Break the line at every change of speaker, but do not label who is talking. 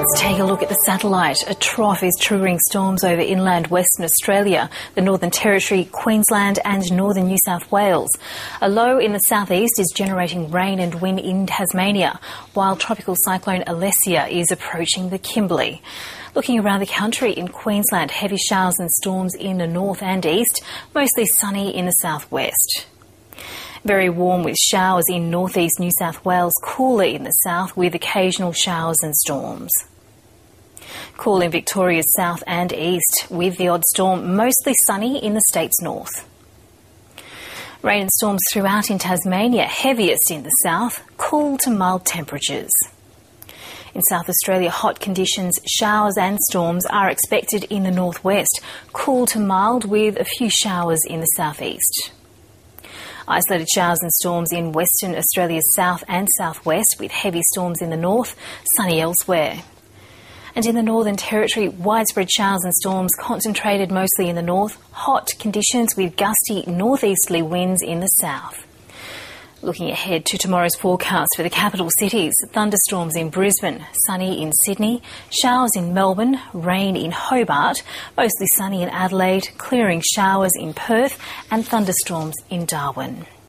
Let's take a look at the satellite. A trough is triggering storms over inland Western Australia, the Northern Territory, Queensland and northern New South Wales. A low in the southeast is generating rain and wind in Tasmania, while tropical cyclone Alessia is approaching the Kimberley. Looking around the country, in Queensland, heavy showers and storms in the north and east, mostly sunny in the southwest. Very warm with showers in northeast New South Wales, cooler in the south with occasional showers and storms. Cool in Victoria's south and east with the odd storm, mostly sunny in the state's north. Rain and storms throughout in Tasmania, heaviest in the south, cool to mild temperatures. In South Australia, hot conditions, showers and storms are expected in the northwest, cool to mild with a few showers in the southeast. Isolated showers and storms in Western Australia's south and southwest with heavy storms in the north, sunny elsewhere. And in the Northern Territory, widespread showers and storms concentrated mostly in the north, hot conditions with gusty northeasterly winds in the south. Looking ahead to tomorrow's forecast for the capital cities, thunderstorms in Brisbane, sunny in Sydney, showers in Melbourne, rain in Hobart, mostly sunny in Adelaide, clearing showers in Perth and thunderstorms in Darwin.